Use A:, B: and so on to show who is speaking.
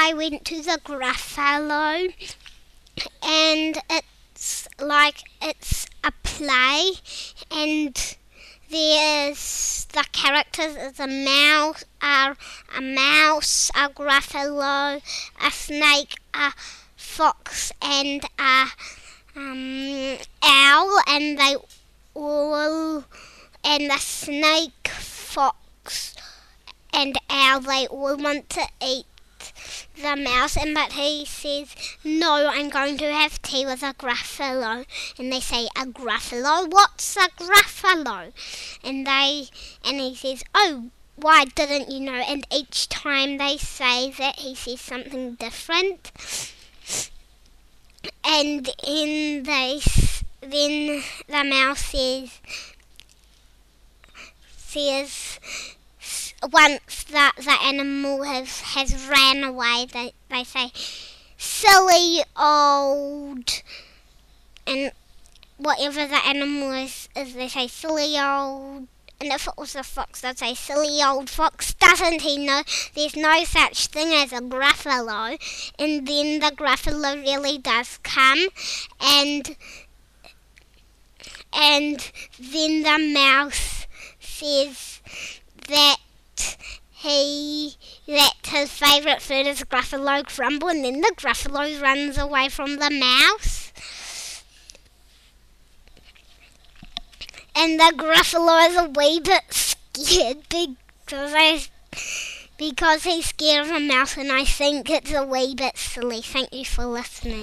A: I went to the Gruffalo, and it's a play, and there's the characters is a mouse, a Gruffalo, a snake, a fox, and a owl, and the snake, fox, and owl, they all want to eat the mouse, but he says, no, I'm going to have tea with a Gruffalo. And they say, a Gruffalo? What's a Gruffalo? And he says, oh, why didn't you know? And each time they say that, he says something different. And then the mouse says once the animal has ran away, they say, silly old, and whatever the animal is they say, silly old. And if it was a fox, they'd say, silly old fox, doesn't he know there's no such thing as a Gruffalo? And then the Gruffalo really does come, and then the mouse says that his favourite food is Gruffalo crumble, and then the Gruffalo runs away from the mouse. And the Gruffalo is a wee bit scared because he's scared of a mouse, and I think it's a wee bit silly. Thank you for listening.